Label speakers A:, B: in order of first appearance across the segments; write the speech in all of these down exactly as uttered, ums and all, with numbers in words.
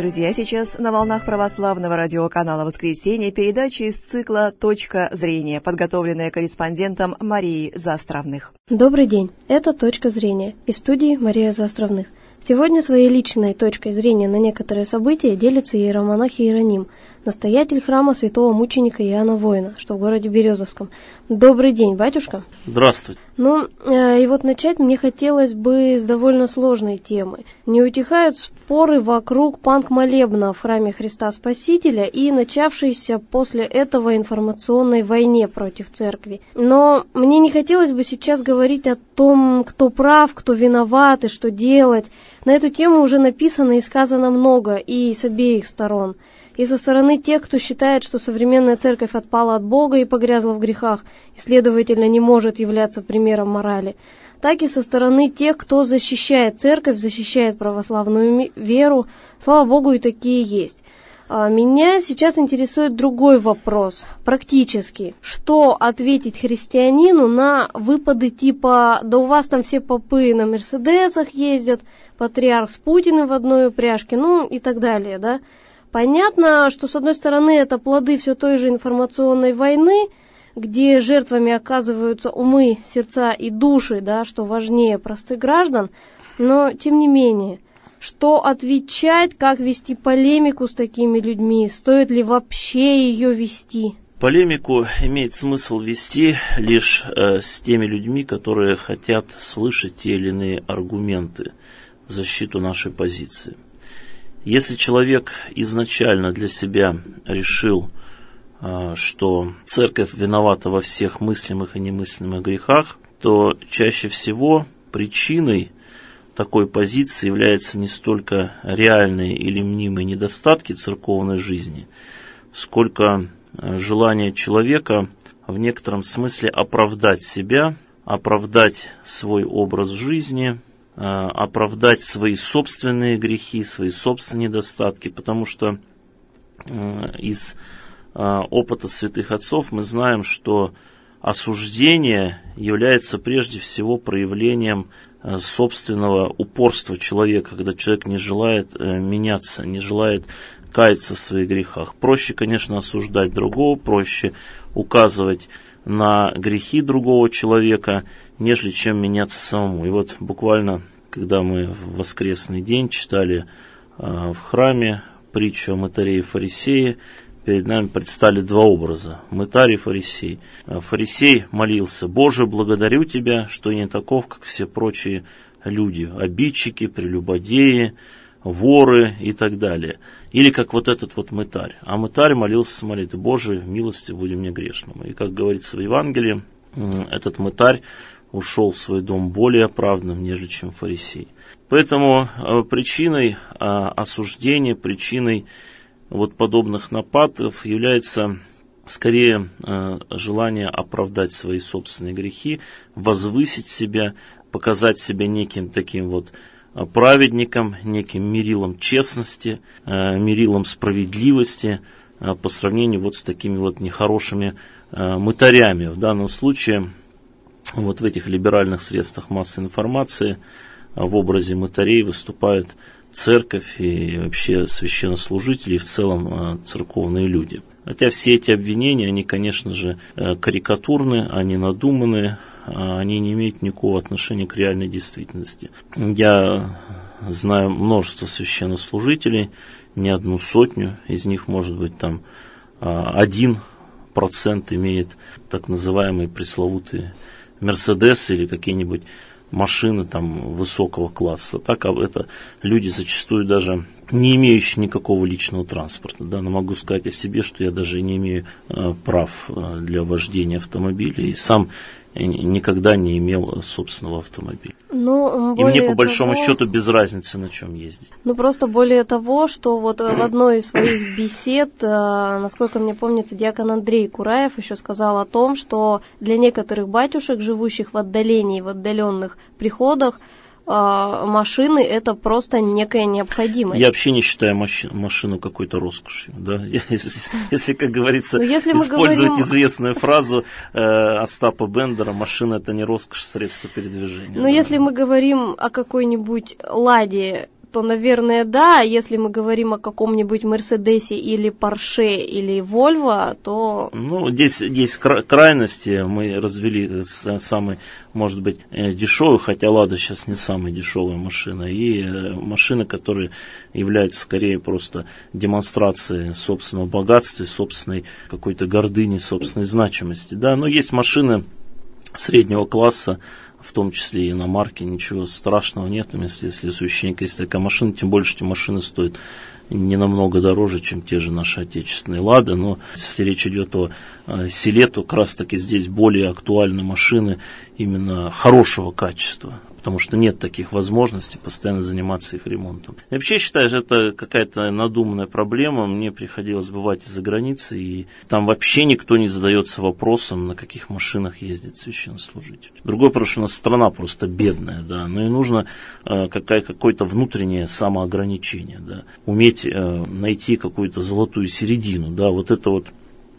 A: друзья, сейчас на волнах православного радиоканала «Воскресенье» передача из цикла «Точка зрения», подготовленная корреспондентом Марией Заостровных.
B: Добрый день, это «Точка зрения» и в студии Мария Заостровных. Сегодня своей личной точкой зрения на некоторые события делится иеромонах Иероним, настоятель храма святого мученика Иоанна Воина, что в городе Березовском. Добрый день, батюшка.
C: Здравствуйте.
B: Ну, э, и вот начать мне хотелось бы с довольно сложной темы. Не утихают споры вокруг панк-молебна в храме Христа Спасителя и начавшейся после этого информационной войне против церкви. Но мне не хотелось бы сейчас говорить о том, кто прав, кто виноват и что делать. На эту тему уже написано и сказано много, и с обеих сторон. И со стороны тех, кто считает, что современная церковь отпала от Бога и погрязла в грехах, и, следовательно, не может являться примером морали, так и со стороны тех, кто защищает церковь, защищает православную веру. Слава Богу, и такие есть. Меня сейчас интересует другой вопрос, практически. Что ответить христианину на выпады типа «да у вас там все попы на Мерседесах ездят», «патриарх с Путиным в одной упряжке», ну и так далее, да? Понятно, что с одной стороны это плоды все той же информационной войны, где жертвами оказываются умы, сердца и души, да, что важнее простых граждан, но тем не менее, что отвечать, как вести полемику с такими людьми, стоит ли вообще ее вести?
C: Полемику имеет смысл вести лишь э, с теми людьми, которые хотят слышать те или иные аргументы в защиту нашей позиции. Если человек изначально для себя решил, что церковь виновата во всех мыслимых и немыслимых грехах, то чаще всего причиной такой позиции является не столько реальные или мнимые недостатки церковной жизни, сколько желание человека в некотором смысле оправдать себя, оправдать свой образ жизни, оправдать свои собственные грехи, свои собственные недостатки, потому что из опыта святых отцов мы знаем, что осуждение является прежде всего проявлением собственного упорства человека, когда человек не желает меняться, не желает каяться в своих грехах. Проще, конечно, осуждать другого, проще указывать на грехи другого человека, нежели чем меняться самому. И вот буквально, когда мы в воскресный день читали э, в храме притчу о мытаре и фарисее, перед нами предстали два образа – мытарь и фарисей. Фарисей молился: «Боже, благодарю Тебя, что я не таков, как все прочие люди, обидчики, прелюбодеи, воры и так далее». Или как вот этот вот мытарь. А мытарь молился с молитвой: «Боже, милости буди мне грешному». И как говорится в Евангелии, этот мытарь ушел в свой дом более оправданным, нежели чем фарисей. Поэтому причиной осуждения, причиной вот подобных нападок является скорее желание оправдать свои собственные грехи, возвысить себя, показать себя неким таким вот праведником, неким мерилом честности, мерилом справедливости по сравнению вот с такими вот нехорошими мытарями. В данном случае вот в этих либеральных средствах массовой информации в образе мытарей выступают церковь и вообще священнослужители, и в целом церковные люди. Хотя все эти обвинения, они, конечно же, карикатурны, они надуманы, они не имеют никакого отношения к реальной действительности. Я знаю множество священнослужителей, не одну сотню, из них, может быть, там один процент имеет так называемые пресловутые Мерседес или какие-нибудь машины там высокого класса. Так это люди зачастую даже не имеющие никакого личного транспорта. Да, но могу сказать о себе, что я даже не имею э, прав для вождения автомобиля и сам никогда не имел собственного автомобиля.
B: Ну,
C: и мне по большому того, счету без разницы, на чем ездить.
B: Ну, просто более того, что вот в одной из своих бесед, насколько мне помнится, диакон Андрей Кураев еще сказал о том, что для некоторых батюшек, живущих в отдалении, в отдаленных приходах, машины — это просто некая необходимость.
C: Я вообще не считаю машину, машину какой-то роскошью. Да? Если, если, как говорится, если использовать говорим... известную фразу э, Остапа Бендера, машина — это не роскошь, средство передвижения.
B: Но
C: да.
B: если мы говорим о какой-нибудь «Ладе» то, наверное, да. Если мы говорим о каком-нибудь Мерседесе или Порше или Вольво, то...
C: Ну, здесь, здесь крайности. Мы развели самый, может быть, дешевый, хотя Лада сейчас не самая дешевая машина, и машины, которые являются скорее просто демонстрацией собственного богатства, собственной какой-то гордыни, собственной значимости. Да, но есть машины среднего класса, в том числе и иномарки, ничего страшного нет. Если, если у священника есть такая машина, тем больше эти машины стоят не намного дороже, чем те же наши отечественные Лады. Но если речь идет о э, селе, то как раз таки здесь более актуальны машины именно хорошего качества, потому что нет таких возможностей постоянно заниматься их ремонтом. Я вообще считаю, что это какая-то надуманная проблема. Мне приходилось бывать из-за границы, и там вообще никто не задается вопросом, на каких машинах ездит священнослужитель. Другое, потому что у нас страна просто бедная, да, но и нужно э, какая, какое-то внутреннее самоограничение, да, уметь э, найти какую-то золотую середину, да, вот это вот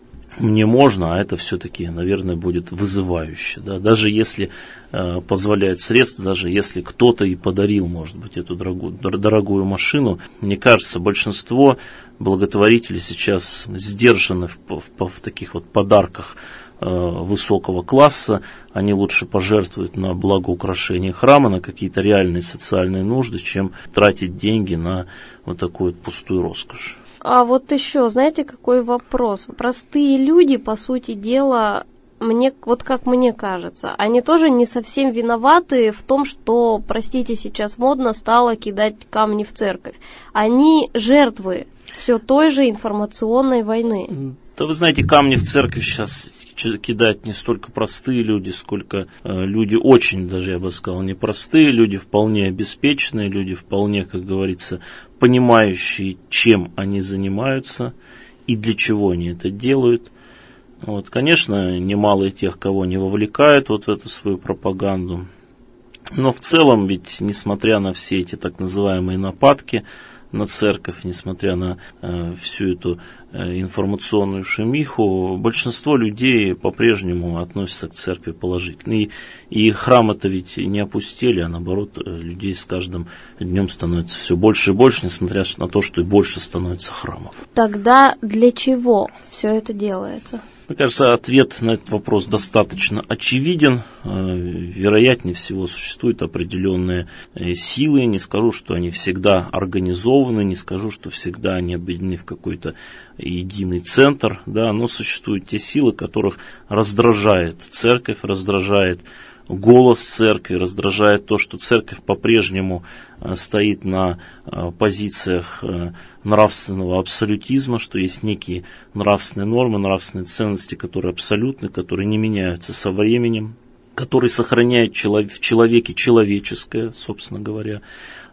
C: мне можно, а это все-таки, наверное, будет вызывающе. Да? Даже если э, позволяет средства, даже если кто-то и подарил, может быть, эту дорогую, дорогую машину, мне кажется, большинство благотворителей сейчас сдержаны в, в, в таких вот подарках э, высокого класса. Они лучше пожертвуют на благоукрашение храма, на какие-то реальные социальные нужды, чем тратить деньги на вот такую вот пустую роскошь.
B: А вот еще, знаете, какой вопрос? Простые люди, по сути дела, мне, вот как мне кажется, они тоже не совсем виноваты в том, что, простите, сейчас модно стало кидать камни в церковь. Они жертвы все той же информационной войны.
C: Да вы знаете, камни в церковь сейчас кидают не столько простые люди, сколько э, люди очень, даже я бы сказал, непростые, люди вполне обеспеченные, люди вполне, как говорится, понимающие, чем они занимаются и для чего они это делают. Вот, конечно, немало и тех, кого не вовлекают вот в эту свою пропаганду. Но в целом, ведь, несмотря на все эти так называемые нападки на церковь, несмотря на э, всю эту э, информационную шумиху, большинство людей по-прежнему относятся к церкви положительно. И, и храмы-то ведь не опустели, а наоборот, людей с каждым днем становится все больше и больше, несмотря на то, что и больше становится храмов.
B: Тогда для чего все это делается?
C: Мне кажется, ответ на этот вопрос достаточно очевиден. Вероятнее всего, существуют определенные силы. Не скажу, что они всегда организованы, не скажу, что всегда они объединены в какой-то единый центр, да, но существуют те силы, которых раздражает церковь, раздражает голос церкви, раздражает то, что церковь по-прежнему стоит на позициях нравственного абсолютизма, что есть некие нравственные нормы, нравственные ценности, которые абсолютны, которые не меняются со временем, которые сохраняют в человеке человеческое, собственно говоря.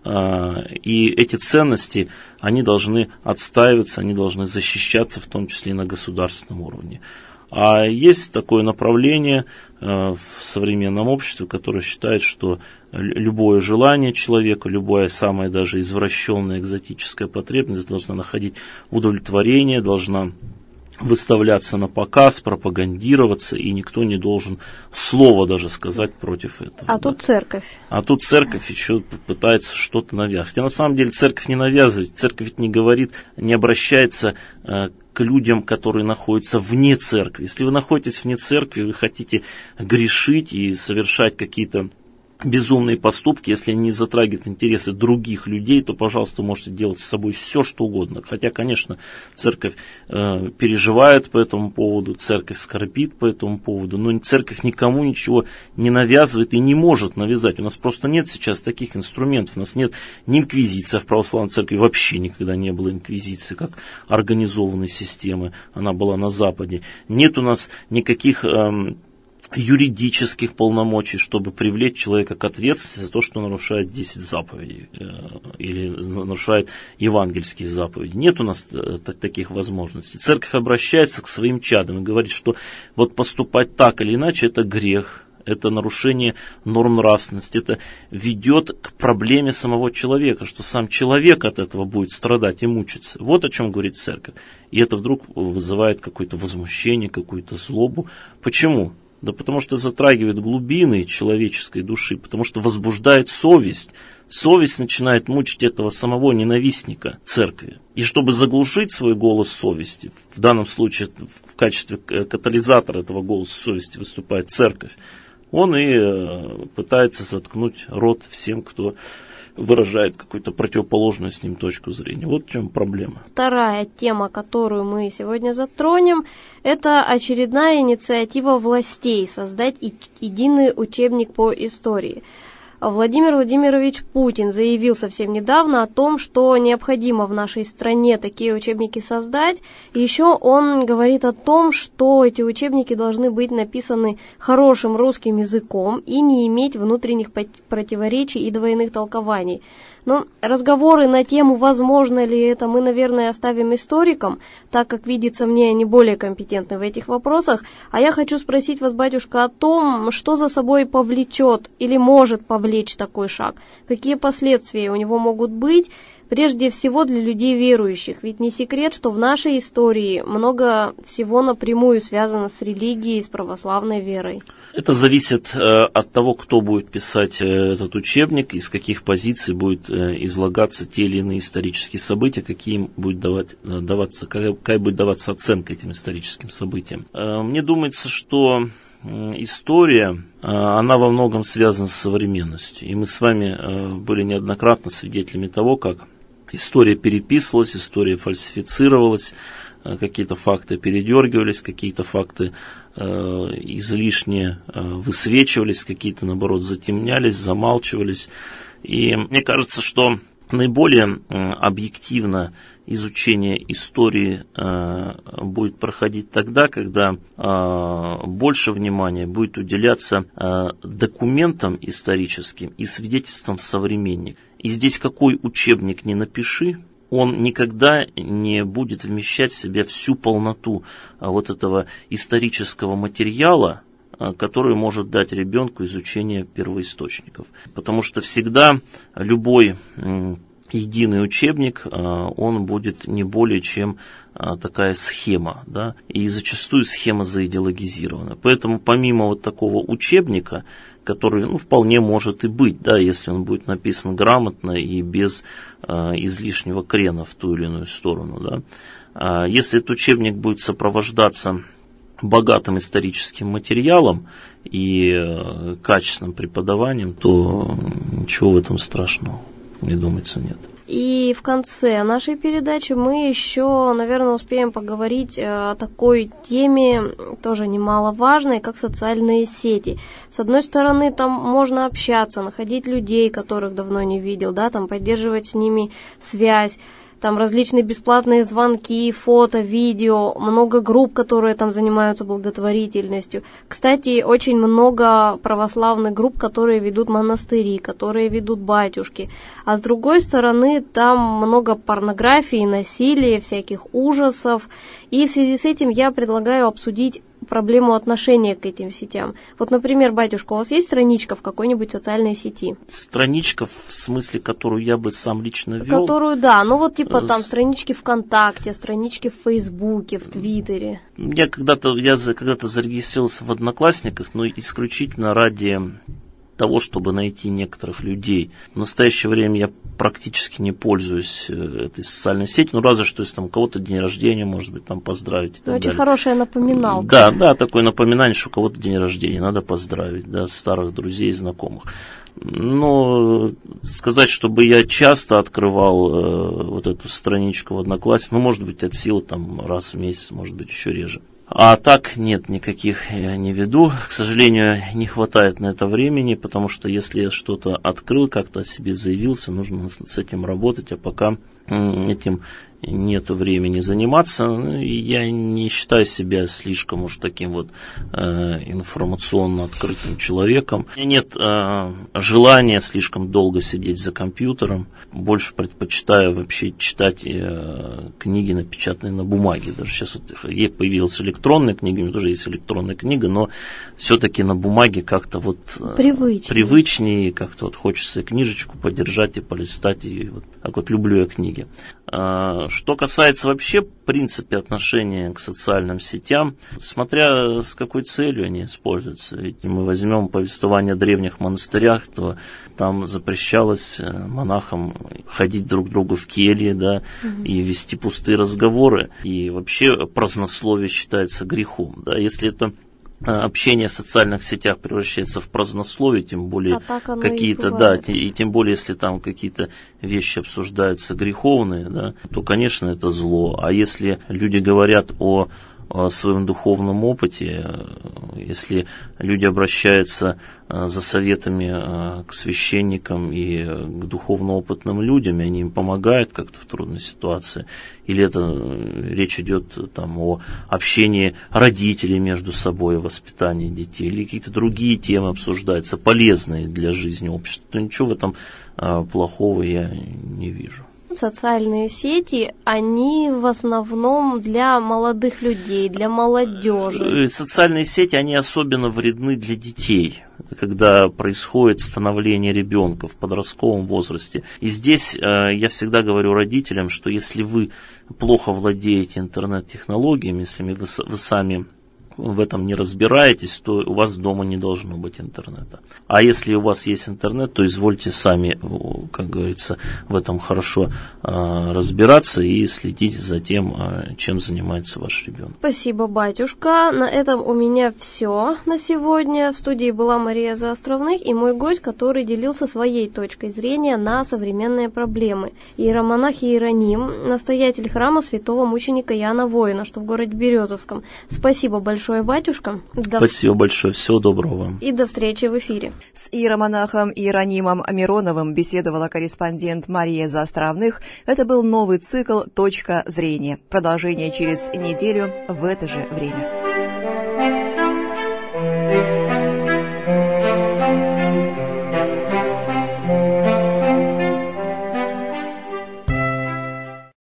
C: И эти ценности, они должны отстаиваться, они должны защищаться, в том числе и на государственном уровне. А есть такое направление в современном обществе, которое считает, что любое желание человека, любая самая даже извращенная экзотическая потребность должна находить удовлетворение, должна выставляться на показ, пропагандироваться, и никто не должен слова даже сказать против этого.
B: А да. Тут церковь.
C: А тут церковь еще пытается что-то навязывать. Хотя на самом деле церковь не навязывает, церковь ведь не говорит, не обращается э, к людям, которые находятся вне церкви. Если вы находитесь вне церкви, вы хотите грешить и совершать какие-то безумные поступки, если они не затрагивают интересы других людей, то, пожалуйста, можете делать с собой все, что угодно. Хотя, конечно, церковь э, переживает по этому поводу, церковь скорбит по этому поводу, но церковь никому ничего не навязывает и не может навязать. У нас просто нет сейчас таких инструментов. У нас нет ни инквизиции, а в православной церкви вообще никогда не было инквизиции как организованной системы. Она была на Западе. Нет у нас никаких... Э, юридических полномочий, чтобы привлечь человека к ответственности за то, что нарушает десять заповедей э, или нарушает евангельские заповеди. Нет у нас э, таких возможностей. Церковь обращается к своим чадам и говорит, что вот поступать так или иначе это грех, это нарушение норм нравственности, это ведет к проблеме самого человека, что сам человек от этого будет страдать и мучиться. Вот о чем говорит церковь. И это вдруг вызывает какое-то возмущение, какую-то злобу. Почему? Да потому что затрагивает глубины человеческой души, потому что возбуждает совесть. Совесть начинает мучить этого самого ненавистника церкви. И чтобы заглушить свой голос совести, в данном случае в качестве катализатора этого голоса совести выступает церковь, он и пытается заткнуть рот всем, кто выражает какую-то противоположную с ним точку зрения. Вот в чем проблема.
B: Вторая тема, которую мы сегодня затронем, это очередная инициатива властей создать единый учебник по истории. Владимир Владимирович Путин заявил совсем недавно о том, что необходимо в нашей стране такие учебники создать. И еще он говорит о том, что эти учебники должны быть написаны хорошим русским языком и не иметь внутренних противоречий и двойных толкований. Но разговоры на тему, возможно ли это, мы, наверное, оставим историкам, так как, видится мне, они более компетентны в этих вопросах. А я хочу спросить вас, батюшка, о том, что за собой повлечет или может повлечь такой шаг. Какие последствия у него могут быть, прежде всего для людей верующих. Ведь не секрет, что в нашей истории много всего напрямую связано с религией, с православной верой.
C: Это зависит э, от того, кто будет писать э, этот учебник, из каких позиций будет э, излагаться те или иные исторические события, какие им будет давать, э, даваться, какая, какая будет даваться оценка этим историческим событиям. Э, мне думается, что история, она во многом связана с современностью. И мы с вами были неоднократно свидетелями того, как история переписывалась, история фальсифицировалась, какие-то факты передергивались, какие-то факты излишне высвечивались, какие-то, наоборот, затемнялись, замалчивались. И мне кажется, что наиболее объективно изучение истории э, будет проходить тогда, когда э, больше внимания будет уделяться э, документам историческим и свидетельствам современников. И здесь какой учебник ни напиши, он никогда не будет вмещать в себя всю полноту э, вот этого исторического материала, э, который может дать ребенку изучение первоисточников. Потому что всегда любой э, единый учебник, он будет не более чем такая схема, да, и зачастую схема заидеологизирована. Поэтому помимо вот такого учебника, который, ну, вполне может и быть, да, если он будет написан грамотно и без излишнего крена в ту или иную сторону, да, если этот учебник будет сопровождаться богатым историческим материалом и качественным преподаванием, то ничего в этом страшного, мне думается, нет.
B: И в конце нашей передачи мы еще, наверное, успеем поговорить о такой теме, тоже немаловажной, как социальные сети. С одной стороны, там можно общаться, находить людей, которых давно не видел, да, там поддерживать с ними связь. Там различные бесплатные звонки, фото, видео, много групп, которые там занимаются благотворительностью. Кстати, очень много православных групп, которые ведут монастыри, которые ведут батюшки. А с другой стороны, там много порнографии, насилия, всяких ужасов. И в связи с этим я предлагаю обсудить проблему отношения к этим сетям. Вот, например, батюшка, у вас есть страничка в какой-нибудь социальной сети?
C: Страничка, в смысле, которую я бы сам лично вел?
B: Которую, да, ну вот типа там странички ВКонтакте, странички в Фейсбуке, в Твиттере.
C: Я когда-то, я когда-то зарегистрировался в Одноклассниках, но исключительно ради того, чтобы найти некоторых людей. В настоящее время я практически не пользуюсь этой социальной сетью, ну разве что если там у кого-то день рождения, может быть, там поздравить и так
B: Очень
C: далее.
B: Хорошая напоминалка.
C: Да, да, такое напоминание, что у кого-то день рождения, надо поздравить, да, старых друзей и знакомых. Но сказать, чтобы я часто открывал э, вот эту страничку в Одноклассниках, ну, может быть, от силы там раз в месяц, может быть, еще реже. А так нет, никаких я не веду. К сожалению, не хватает на это времени, потому что если я что-то открыл, как-то о себе заявился, нужно с этим работать, а пока этим нет времени заниматься. Я не считаю себя слишком уж таким вот э, информационно открытым человеком. У меня нет э, желания слишком долго сидеть за компьютером. Больше предпочитаю вообще читать э, книги, напечатанные на бумаге. Даже сейчас вот появилась электронная книга, у меня тоже есть электронная книга, но все-таки на бумаге как-то вот
B: привычнее,
C: привычнее как-то вот хочется книжечку подержать и полистать. И вот так вот люблю я книги. Что касается вообще, в принципе, отношения к социальным сетям, смотря с какой целью они используются. Ведь мы возьмем повествование о древних монастырях, то там запрещалось монахам ходить друг к другу в кельи, да, mm-hmm. и вести пустые разговоры. И вообще празднословие считается грехом. Да. Если это общение в социальных сетях превращается в празднословие, тем более а какие-то, да, и тем более, если там какие-то вещи обсуждаются греховные, да, то, конечно, это зло. А если люди говорят о, о своем духовном опыте, если люди обращаются за советами к священникам и к духовно опытным людям, и они им помогают как-то в трудной ситуации, или это речь идет там о общении родителей между собой, о воспитании детей, или какие-то другие темы обсуждаются, полезные для жизни общества, то ничего в этом плохого я не вижу.
B: Социальные сети, они в основном для молодых людей, для молодежи.
C: Социальные сети, они особенно вредны для детей, когда происходит становление ребенка в подростковом возрасте. И здесь э, я всегда говорю родителям, что если вы плохо владеете интернет-технологиями, если вы, вы сами в этом не разбираетесь, то у вас дома не должно быть интернета. А если у вас есть интернет, то извольте сами, как говорится, в этом хорошо э, разбираться и следить за тем, э, чем занимается ваш ребенок.
B: Спасибо, батюшка. На этом у меня все на сегодня. В студии была Мария Заостровных и мой гость, который делился своей точкой зрения на современные проблемы. Иеромонах Иероним, настоятель храма святого мученика Иоанна Воина, что в городе Березовском. Спасибо большое. Большое, батюшка. До...
C: Спасибо большое. Всего доброго вам.
B: И до встречи в эфире.
A: С иеромонахом Иеронимом Мироновым беседовала корреспондент Мария Заостровных. Это был новый цикл «Точка зрения». Продолжение через неделю в это же время.